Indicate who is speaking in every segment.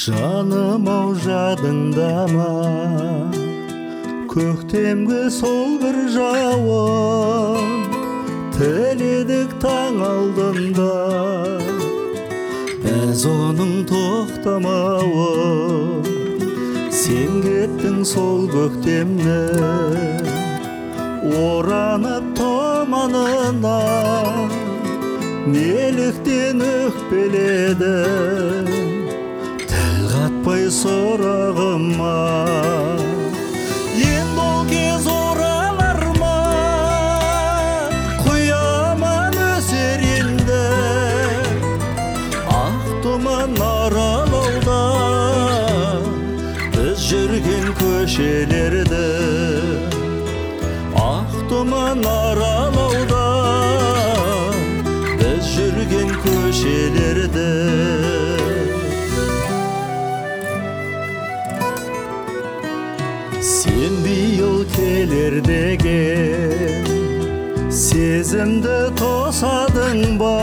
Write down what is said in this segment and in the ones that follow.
Speaker 1: Жаным ау жадыңда ма, көктемгі сол бір жауын тіледік таң алдында. Біз оның тоқтамауын, сен кеттің сол көктемді оранып тұманына. Неліктен өкпеледің тіл қатпай сұрағыма? Енді ол кез оралар ма, құяман өсер енді ақ тұман аралауда. Біз жүрген көшелерді ақ тұман аралауда. Біз жүрген көшелерді. Сен биыл келер деген сезімді тосадың ба,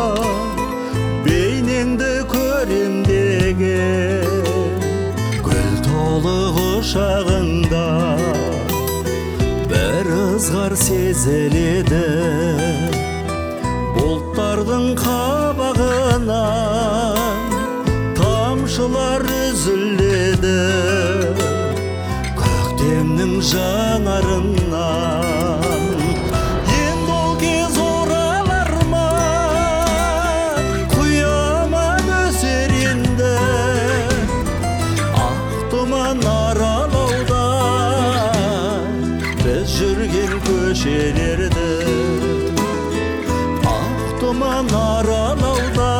Speaker 1: бейнеңді көрем деген гүл толы құшағыңда. Бір ызғар сезіледі бұлттардың қабағынан, тамшылар үзіледі көктемнің жанарынан. Енді ол кез оралар ма, құяман өсер енді ақ тұман аралауда. Біз жүрген көшелерді ақ тұман аралауда.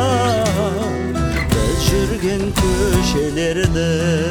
Speaker 1: Біз жүрген көшелерді.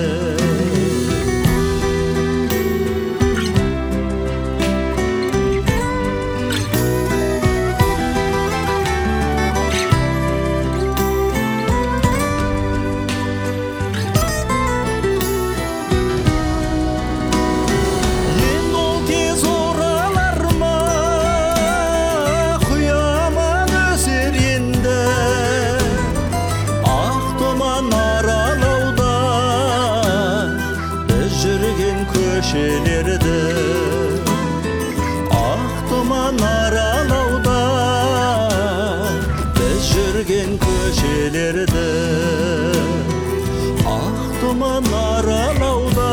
Speaker 1: Көшелерді ақ тұман аралауда. Біз жүрген көшелерді ақ тұман аралауда.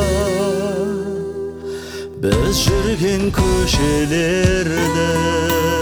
Speaker 1: Біз жүрген көшелерді.